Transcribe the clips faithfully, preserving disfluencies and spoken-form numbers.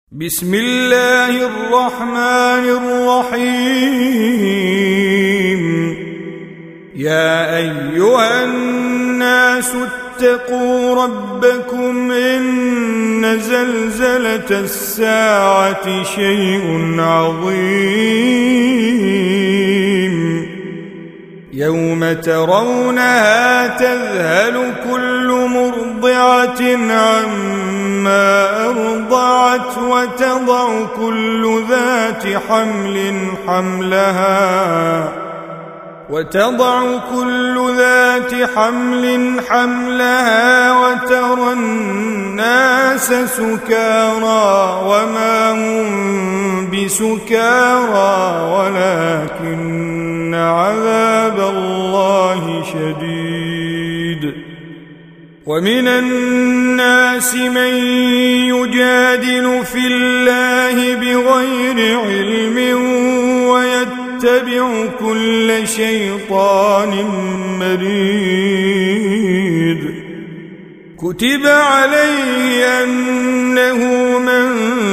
بسم الله الرحمن الرحيم. يا أيها الناس اتقوا ربكم إن زلزلة الساعة شيء عظيم يوم ترونها تذهل كل مرضعة عما أرضعت وتضع كل ذات حمل حملها وتضع كل ذات حمل حملها وترى الناس سكارى وما هم بسكارى ولكن عذاب الله شديد. ومن الناس من يجادل في الله بغير علم ويتبع كل شيطان مريد. كتب عليه أنه من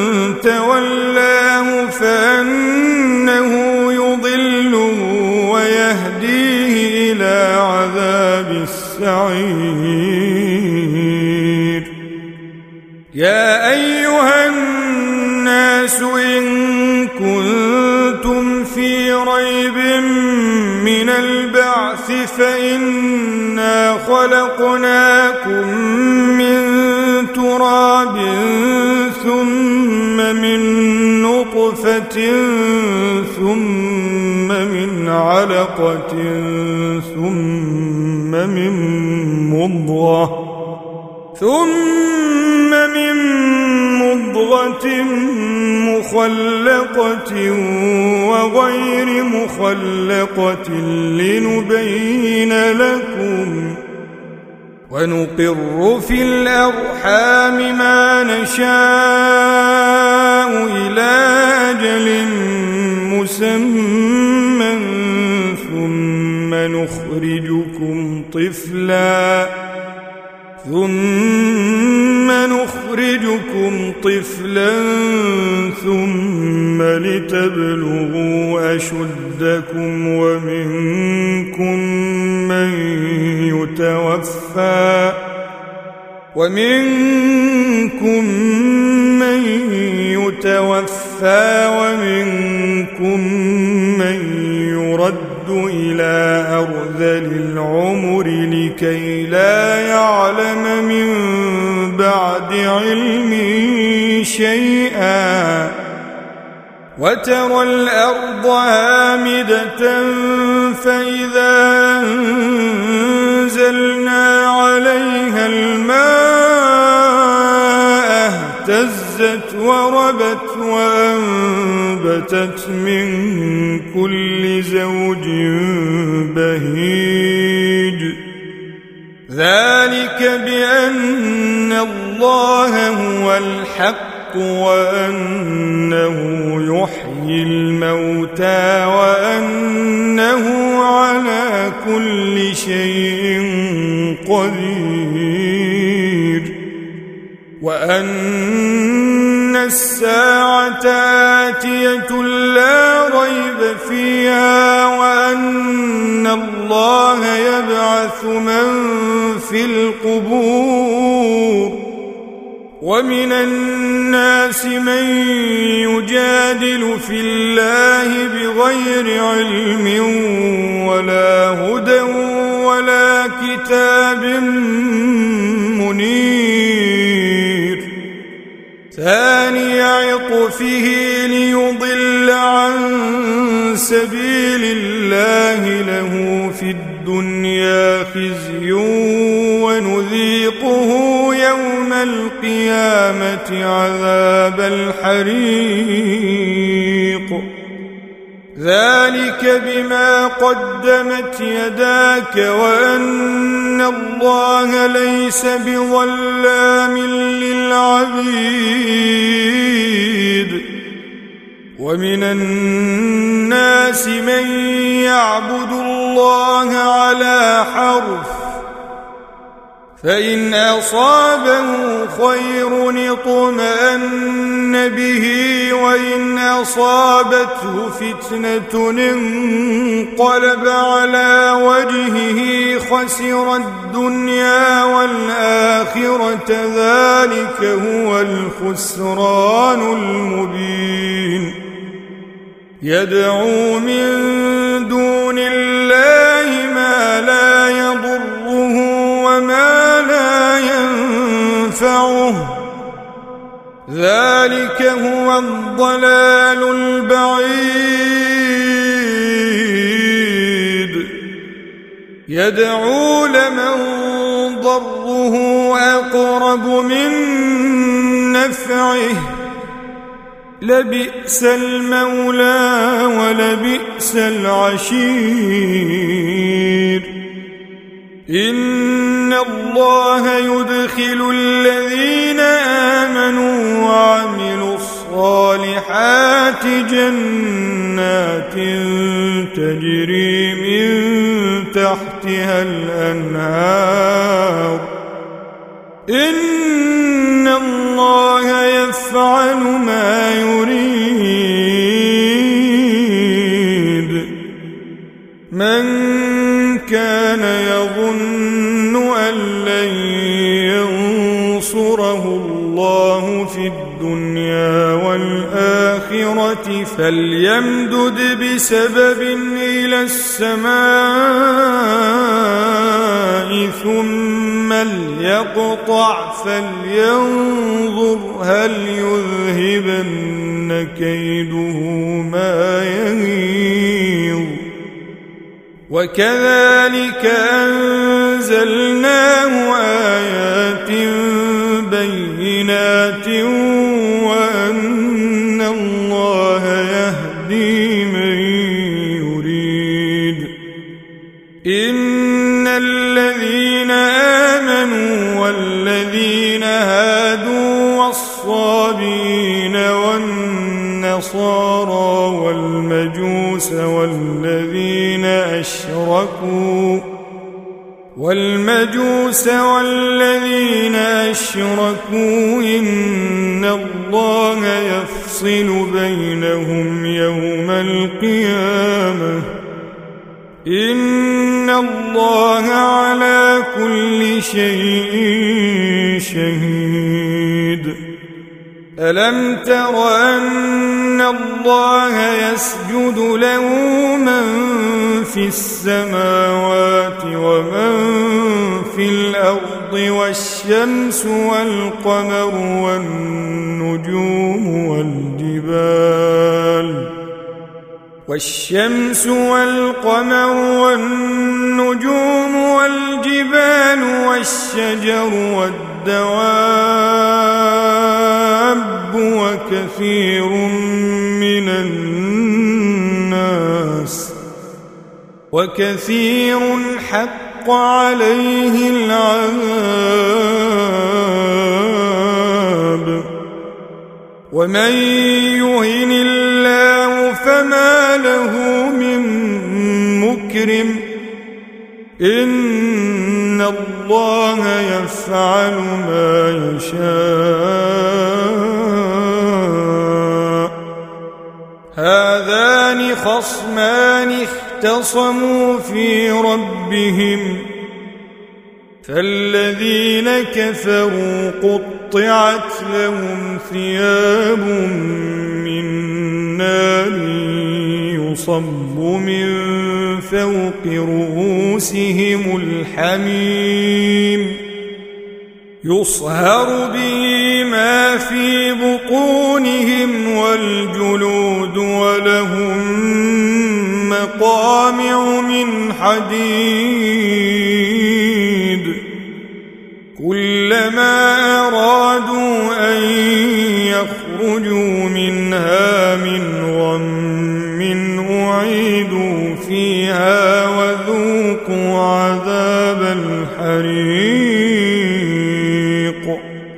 تولاه فأنه يضله ويهديه إلى عذاب السعير. يا أيها الناس إن كنتم في ريب من البعث فإنا خلقناكم من تراب ثم من نطفة ثم من علقة ثم من مضغة ثم من مضغة مخلقة وغير مخلقة لنبين لكم ونقر في الأرحام ما نشاء إلى أجل مسمى ثم نخرجكم طفلا ثم نخرجكم طفلا ثم لتبلغوا أشدكم ومنكم من يتوفى ومنكم من يتوفى ومنكم من يرد إلى أرذل العمر لكي لا يعلم من بعد علم شيئا. وترى الأرض هامدة فإذا أنزلنا عليها الماء اهتزت وربت وأنبتت من كل زوج بهيج. ذلك بأن الله هو الحق وأنه يحيي الموتى وأنه على كل شيء قدير وأن الساعة آتية لا ريب فيها وأن الله يبعث من في القبور. ومن الناس من يجادل في الله بغير علم ولا هدى ولا كتاب منير. ثاني عطفه ليضل عن سبيل الله له في الدنيا خزي ونذيقه يوم القيامة عذاب الحريق. ذلك بما قدمت يداك وأن الله ليس بظلام للعبيد. ومن الناس من يعبد الله على حرف فإن أصابه خير اطمأن به وإن أصابته فتنة انقلب على وجهه خسر الدنيا والآخرة ذلك هو الخسران المبين يدعو من دون الله ما لا يضره وما لا ينفعه ذلك هو الضلال البعيد يدعو لمن ضره أقرب من نفعه لبئس المولى ولبئس العشير إن الله يدخل الذين آمنوا وعملوا الصالحات جنات تجري من تحتها الأنهار إن الله يفعل ما يريد من كان يظن أن لن ينصره الله في الدنيا والآخرة فليمدد بسبب إلى السماء ثم ليقطع فلينظر هل يذهبن كيده ما يغيظ وكذلك أنزلناه آيات بينات وأن الله يهدي من يريد إن الذين آمنوا والذين هادوا والصابين والنصارى والمجوس والذين أشركوا والمجوس والذين أشركوا إن الله يفصل بينهم يوم القيامة إن الله على كل شيء شهيد ألم تر أن الله يسجد له من في السماوات ومن في الأرض والشمس والقمر والنجوم والجبال والشمس والقمر والنجوم والجبال والشجر والدواب وكثير من الناس وكثير حق عليه العذاب ومن يهن الله فما له من مكرم إن الله يفعل ما يشاء هذان خصمان اختصموا في ربهم فالذين كفروا قطعت لهم ثياب من نار يصب من فوق رؤوسهم الحميم يصهر به ما في بطونهم والجلود ولهم مقامع من حديد كلما أرادوا أن يخرجوا منها من غم أعيدوا فيها وذوقوا عذاب الحريق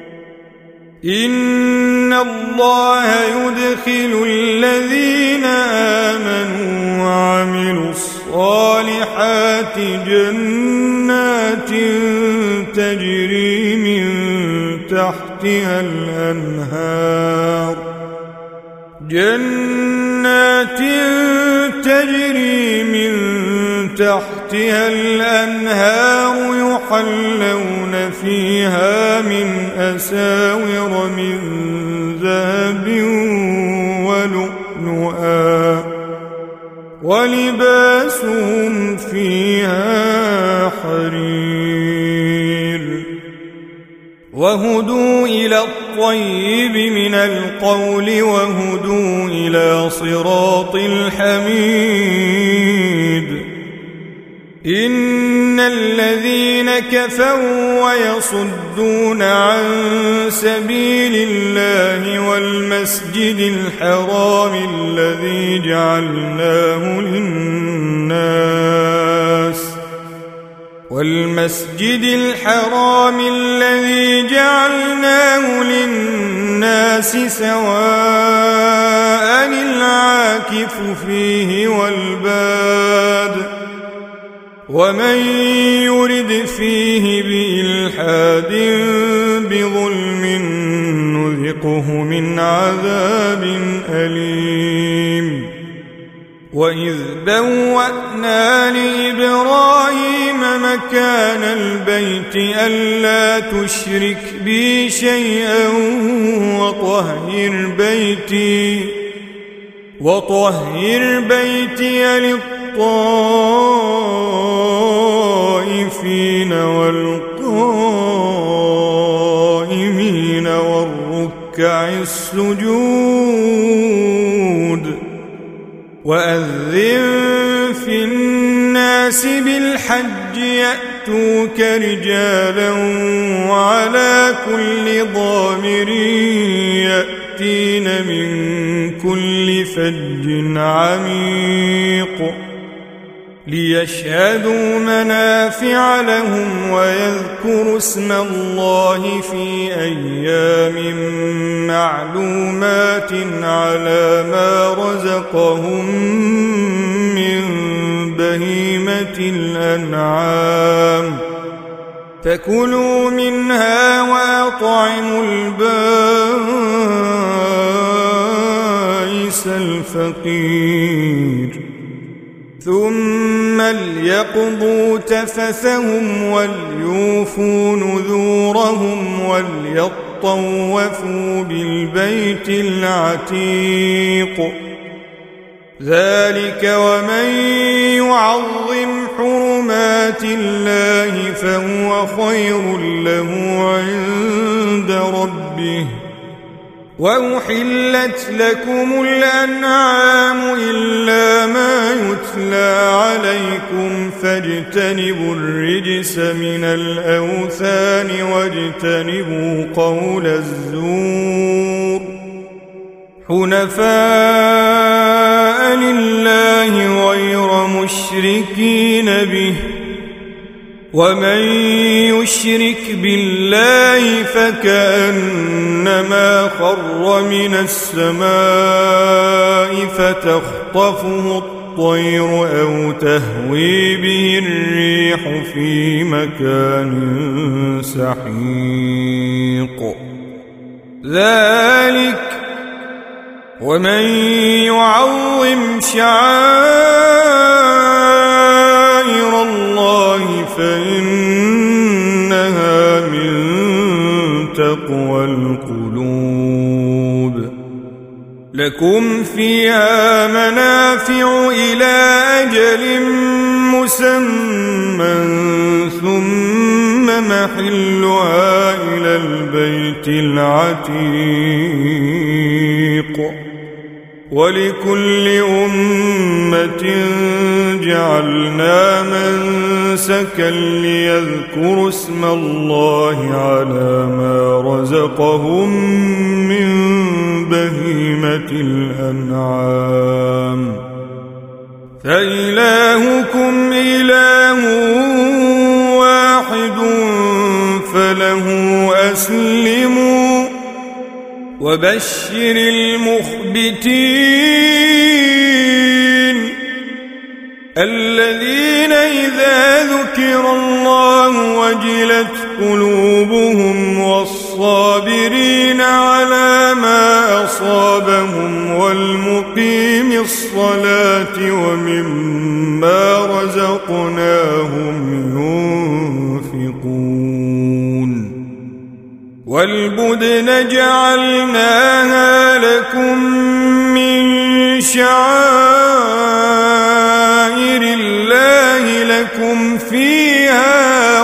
إن الله يدخل الذين آمنوا وعملوا الصالحات جنات تجري من تحت تحتها الأنهار جنات تجري من تحتها الأنهار يحلون فيها من أساور من ذهب ولؤلؤا ولباسهم فيها حرير وهدوا إلى الطيب من القول وهدوا إلى صراط الحميد إن الذين كفروا ويصدون عن سبيل الله والمسجد الحرام الذي جعلناه للناس والمسجد الحرام الذي جعلناه للناس سواء العاكف فيه والباد ومن يرد فيه بإلحاد بظلم نذقه من عذاب أليم وإذ بوأنا لإبراهيم مكان البيت ألا تشرك بي شيئا وطهر بيتي وطهر بيتي للطائفين والقائمين والركع السجود وأذن في الناس بالحج يأتوك رجالا وعلى كل ضامر يأتين من كل فج عميق ليشهدوا منافع لهم ويذكروا اسم الله في أيام معلومات على ما رزقهم من بهيمة الأنعام فكلوا منها وأطعموا البائس الفقير ثم ليقضوا تفثهم وليوفوا نذورهم وليطوفوا بالبيت العتيق ذلك ومن يعظم حرمات الله فهو خير له عند ربه وأحلت لكم الأنعام إلا ما يتلى عليكم فاجتنبوا الرجس من الأوثان واجتنبوا قول الزور حنفاء لله غير مشركين به ومن يشرك بالله فكأنما خر من السماء فتخطفه الطير أو تهوي به الريح في مكان سحيق ذلك ومن يعظم شعائر الله فإنها من تقوى القلوب لكم فيها منافع إلى أجل مسمى ثم محلها إلى البيت العتيق ولكل أمة جعلنا منسكا ليذكروا اسم الله على ما رزقهم من بهيمة الأنعام فإلهكم إله واحد فله أسلموا وبشر المخبتين الذين إذا ذكر الله وجلت قلوبهم والصابرين والصابرين على ما أصابهم والمقيم الصلاة ومما رزقناهم ينفقون والبدن جعلناها لكم من شعائر الله لكم فيها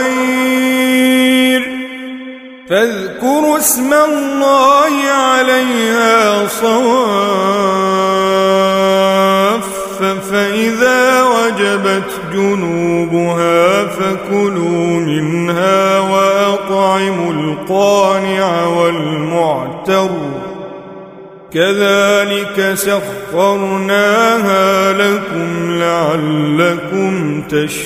خير فاذكروا اسم الله عليها صواف فإذا وجبت جنوبها فكلوا منها وأطعموا القانع والمعتر كذلك سخرناها لكم لعلكم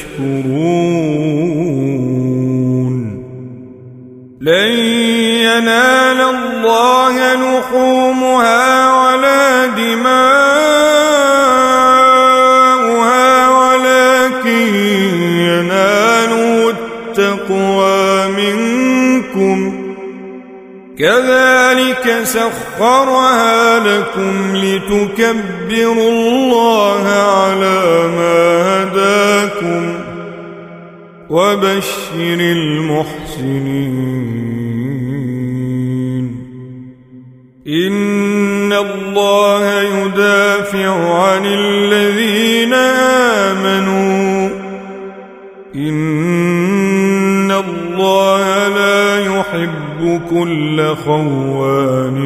تشكرون لن ينال الله لحومها ولا دماؤها ولكن يناله التقوى منكم كذلك سخرها لكم لتكبروا الله على ما هداكم وبشر المحسنين إن الله يدافع عن الذين آمنوا إن الله لا يحب كل خوان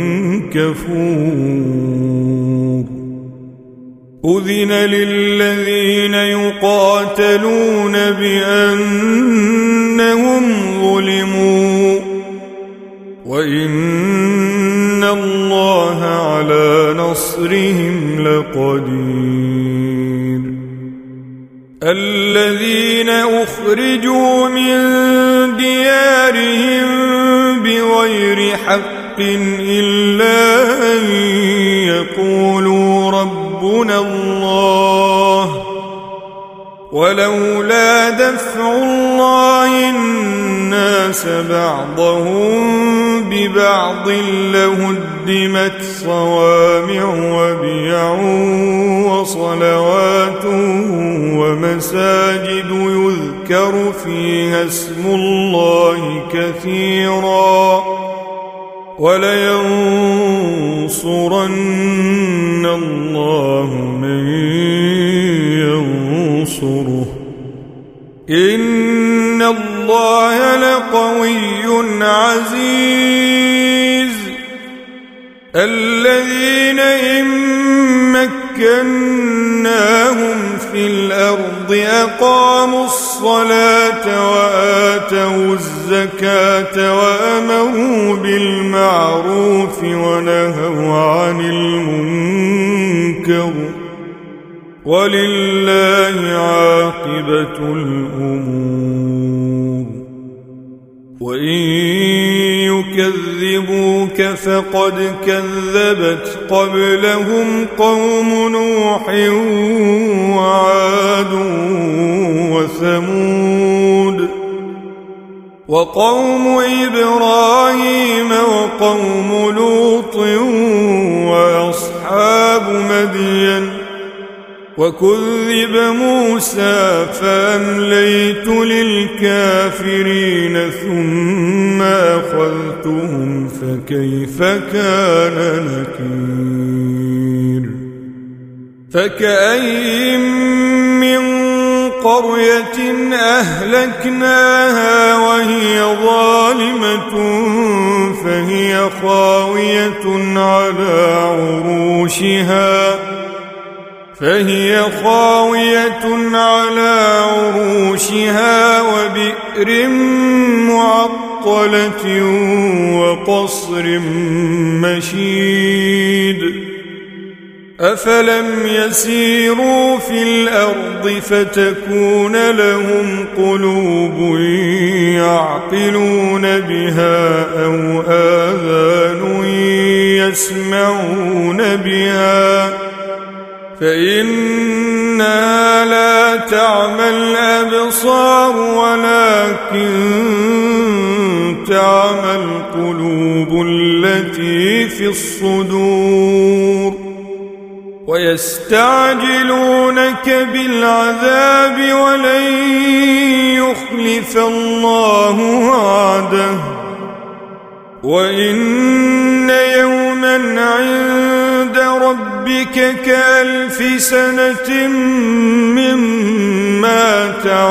كفور أذن للذين يقاتلون بأنهم ظلموا وإن الله على نصرهم لقدير الذين أخرجوا من ديارهم بغير حق إلا أن يقولوا ربنا الله ولولا دفع الله الناس بعضهم ببعض لهدمت صوامع وبيع وصلوات ومساجد يذكر فيها اسم الله كثيرا ولينصرن الله من ينصره إن الله لقوي عزيز الذين إن مكناهم في الأرض أقاموا الصلاة وآتوا الزكاة وأمروا بالمعروف ونهوا عن المنكر ولله عاقبة الأمور وإن يكذبوك فقد كذبت قبلهم قوم نوح وعاد وثمود وقوم إبراهيم وقوم لوط وأصحاب مدين وكذب موسى فأمليت للكافرين ثم أخذتهم فكيف كان نكير فكأين من قرية أهلكناها وهي ظالمة فهي خاوية على عروشها فهي خاوية على عروشها وبئر معطلة وقصر مشيد أفلم يسيروا في الأرض فتكون لهم قلوب يعقلون بها أو آذان يسمعون بها فإنها لا تعمى الأبصار ولكن تعمى القلوب التي في الصدور ويستعجلونك بالعذاب ولن يخلف الله وعده وإن يوما عند ربك كألف سنة مما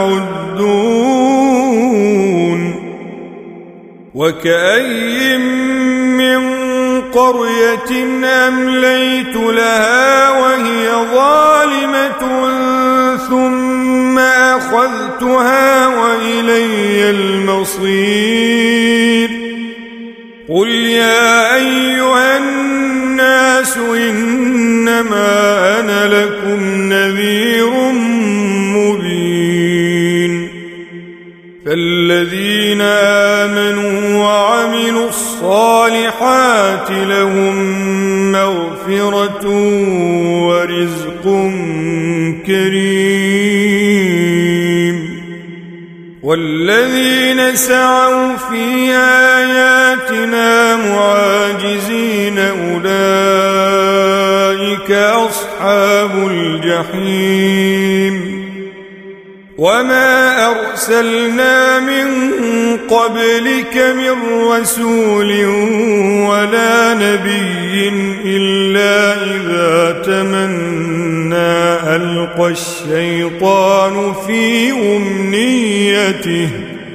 تعدون وكأي من قرية أمليت لها وهي ظالمة ثم أخذتها وإلي المصير قل يا أيها الناس إنما أنا لكم نذير مبين فالذين آمنوا وعملوا الصالحات لهم مغفرة ورزق كريم والذين سعوا في آياتنا معاجزين أولئك أصحاب الجحيم وما أرسلنا من قبلك من رسول ولا نبي إلا إذا تمنى ألقى الشيطان في أمنيته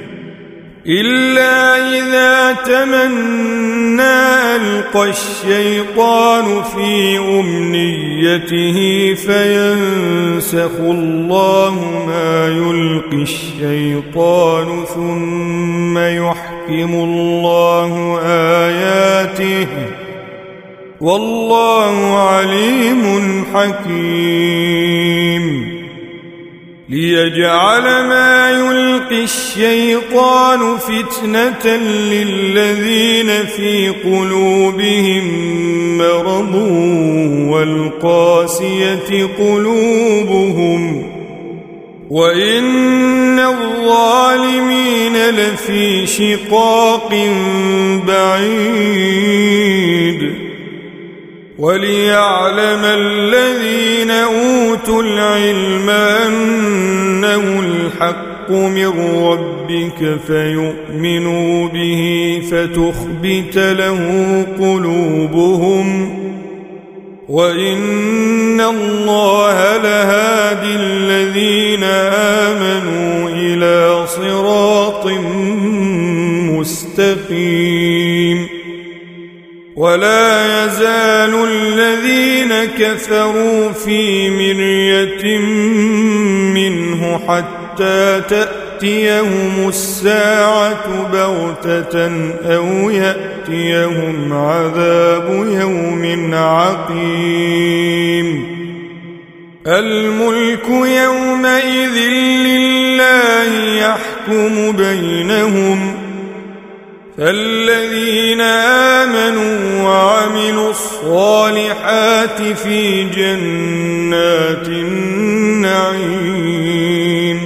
إلا إذا تمنى ألقى الشيطان في أمنيته فينسخ الله ما يلقي الشيطان ثم يحكم الله آياته والله عليم حكيم ليجعل ما يلقي الشيطان فتنة للذين في قلوبهم مرض والقاسية قلوبهم وإن الظالمين لفي شقاق بعيد وليعلم الذين أوتوا العلم أنه الحق من ربك فيؤمنوا به فتخبت له قلوبهم وإن الله لهادي الذين آمنوا إلى صراط مستقيم ولا يزال الذين كفروا في مرية منه حتى تأتيهم الساعة بغتة أو يأتيهم عذاب يوم عقيم الملك يومئذ لله يحكم بينهم فالذين آمنوا وعملوا الصالحات في جنات النعيم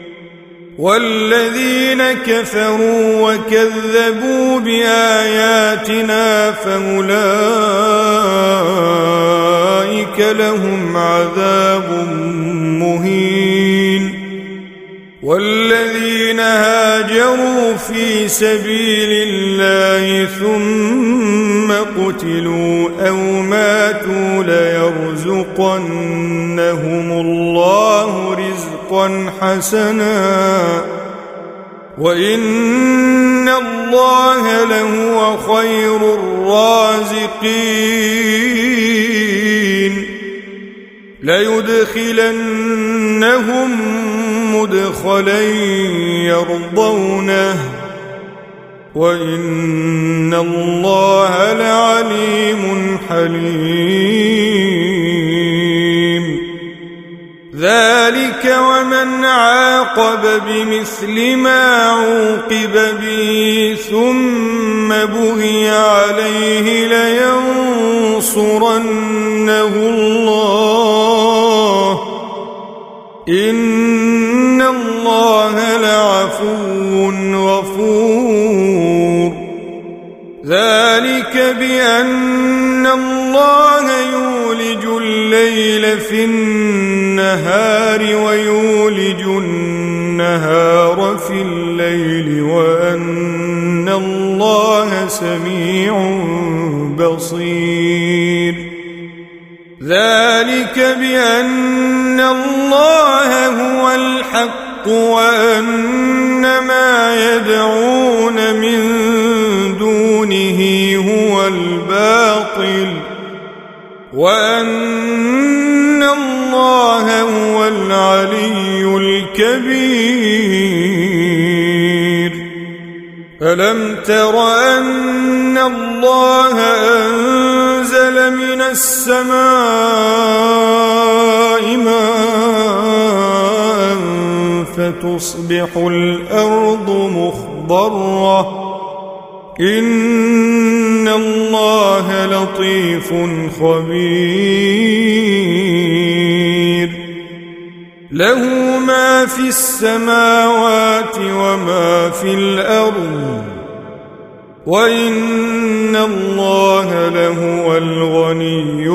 والذين كفروا وكذبوا بآياتنا فأولئك لهم عذاب مهين والذين هاجروا في سبيل الله ثم قتلوا أو ماتوا ليرزقنهم الله رزقا حسنا وإن الله لهو خير الرازقين ليدخلنهم مدخلا يرضونه وإن الله لعليم حليم ذلك ومن عاقب بمثل ما عوقب به ثم بغي عليه لينصرنه الله إن الله لعفو غفور ذلك بأن الله يولج الليل في النهار ويولج النهار في الليل وأن الله سميع بصير ذلك بأن الله هو الحق وأن ما يدعون من دونه هو الباطل وأن الله هو العلي الكبير ألم تر أن الله أنزل من السماء ماء فتصبح الأرض مخضرة إن الله لطيف خبير له ما في السماوات وما في الأرض وإن الله لهو الغني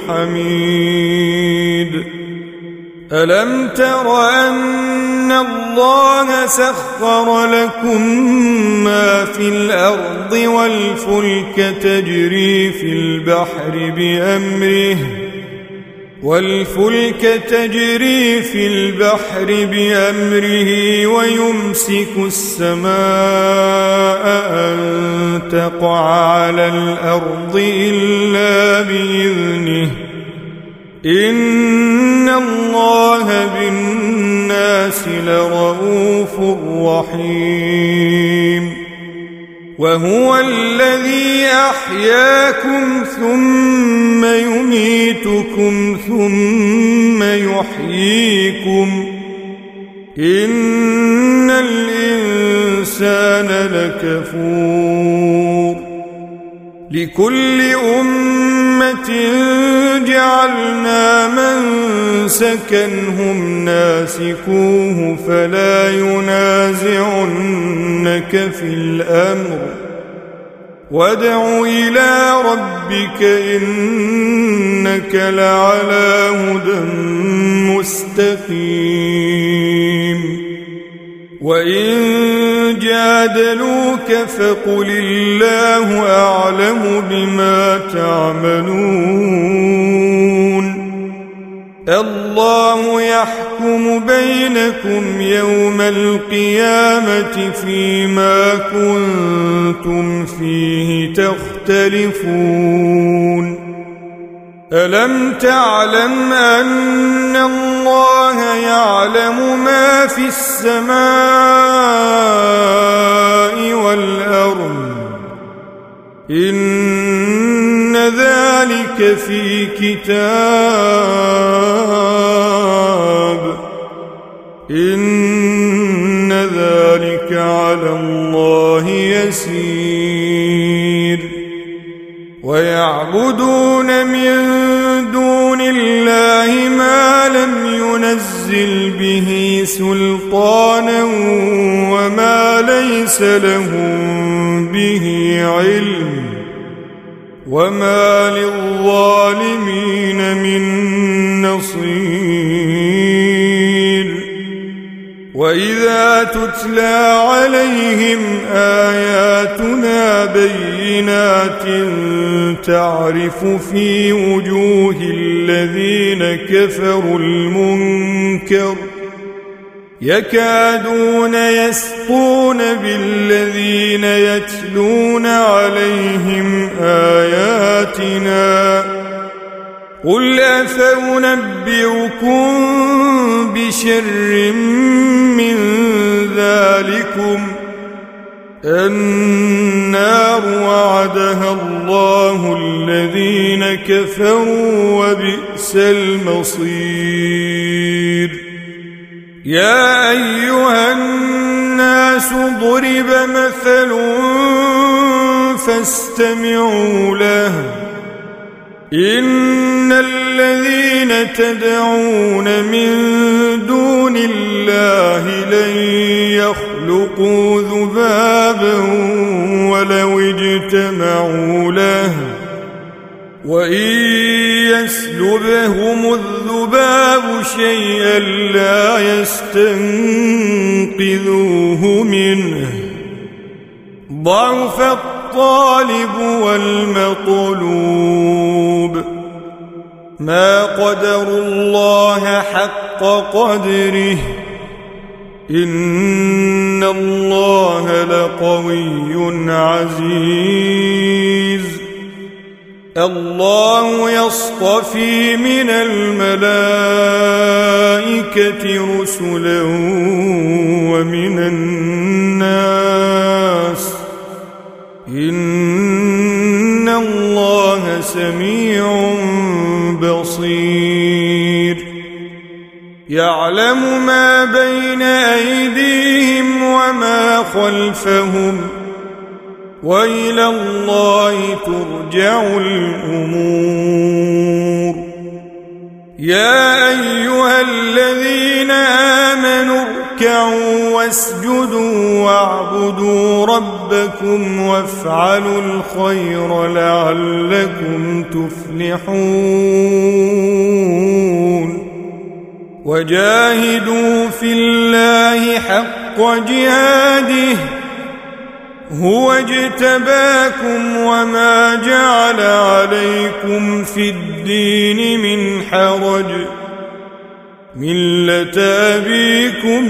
الحميد ألم تر أن الله سخر لكم ما في الأرض والفلك تجري في البحر بأمره والفلك تجري في البحر بأمره ويمسك السماء أن تقع على الأرض إلا بإذنه إن الله بالناس لرؤوف رحيم وهو الذي أحياكم ثم يميتكم ثم يحييكم إن الإنسان لكفور لكل أمة جعلنا منسكا هم ناسكوه فلا ينازعنك في الأمر وادع إلى ربك إنك لعلى هدى مستقيم وإن جادلوك فقل الله أعلم بما تعملون الله يحكم بينكم يوم القيامة فيما كنتم فيه تختلفون ألم تعلم أن الله يعلم ما في السماء والأرض إن ذلك في كتاب إن ذلك على الله يسير ويعبدون من دون الله ما لم ينزل به سلطانا وما ليس لهم به علم وما للظالمين من نصير وإذا تتلى عليهم آياتنا بينات تعرف في وجوه الذين كفروا المنكر يكادون يسطون بالذين يتلون عليهم آياتنا قل أفأنبئكم بشر من ذلكم النار وعدها الله الذين كفروا وبئس المصير يا أيها الناس ضرب مثل فاستمعوا له إن الذين تدعون من دون الله لن يخلقوا ذبابا ولو اجتمعوا له وإن يسلبهم الذباب شيئا لا يستنقذوه منه ضعف الطالب والمطلوب ما قدروا الله حق قدره إن الله لقوي عزيز الله يصطفي من الملائكة رسلا ومن الناس إن الله سميع بصير يعلم ما بين أيديهم وما خلفهم وإلى الله ترجع الأمور يا أيها الذين آمنوا اركعوا واسجدوا واعبدوا ربكم وافعلوا الخير لعلكم تفلحون وجاهدوا في الله حق جهاده هو اجتباكم وما جعل عليكم في الدين من حرج ملة أبيكم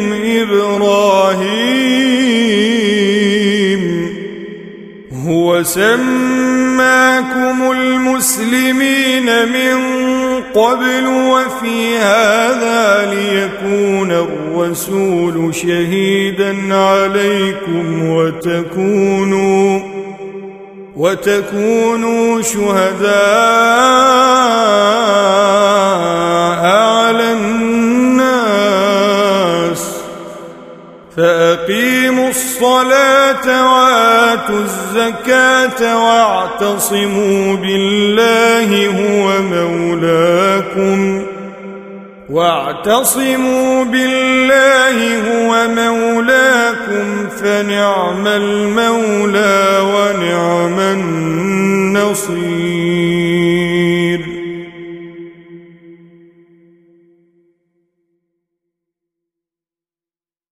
إبراهيم هو سماكم المسلمين من قبل وفي هذا ليكون الرسول شهيدا عليكم وتكونوا وتكونوا شهداء على الناس فأقيموا الصلاة وآتوا الزكاة واعتصموا بالله هو مولاكم واعتصموا بالله هو مولاكم فنعم المولى ونعم النصير